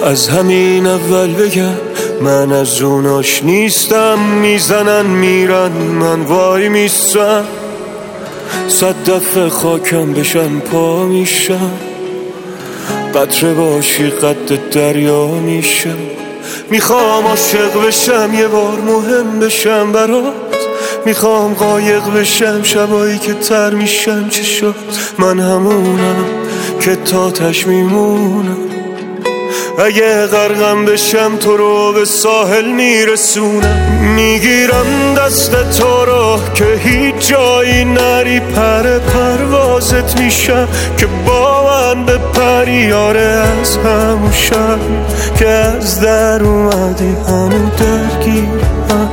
از همین اول بگم من از اوناش نیستم. میزنن میرن من وای میستم، 100 دفعه خاکم بشن پا میشم. قطره باشی قد دریا میشم. میخوام عاشق بشم یه بار مهم بشم برات. میخوام قایق بشم شبایی که تر میشم چشات. من همونم که تاتش میمونم. اگه غرقم بشم تو رو به ساحل میرسونم. میگیرم دست تو رو که هیچ جایی نری. پروازت میشم که با من به پریاره. از همون شب که از در اومدی هنو درگیرم.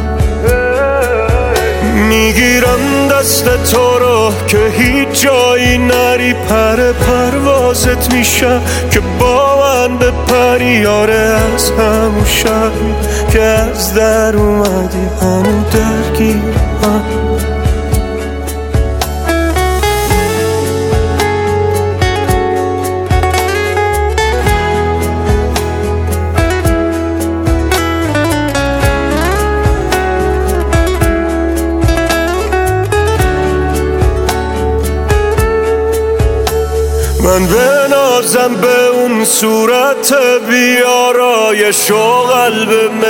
میگیرم دست تو رو که هیچ جایی نری. پروازت میشم که با من به پریاره. از همون شب که از در اومدی هنو درگیرم. من بنازم به اون صورت بیارایش و قلب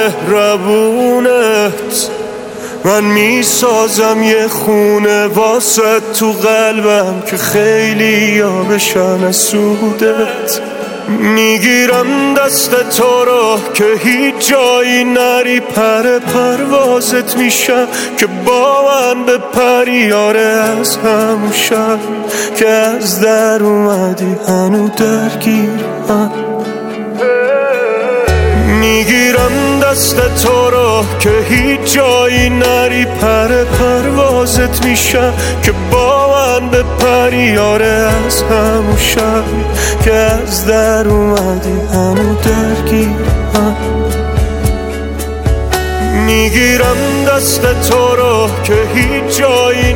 مهربونت. من میسازم یه خونه واسه تو قلبم که خیلی ها بشن از سودت. میگیرم دست تو رو که هیچ جایی نری. پروازت میشم که با من به پریاره. از همون شب که از در اومدی هنو درگیرم. میگیرم دست تو رو که هیچ جایی نری. پروازت میشم که با من به پریاره. از همون شب که از در اومدی هنو درگیرم. میگیرم دست تو رو که هیچ جایی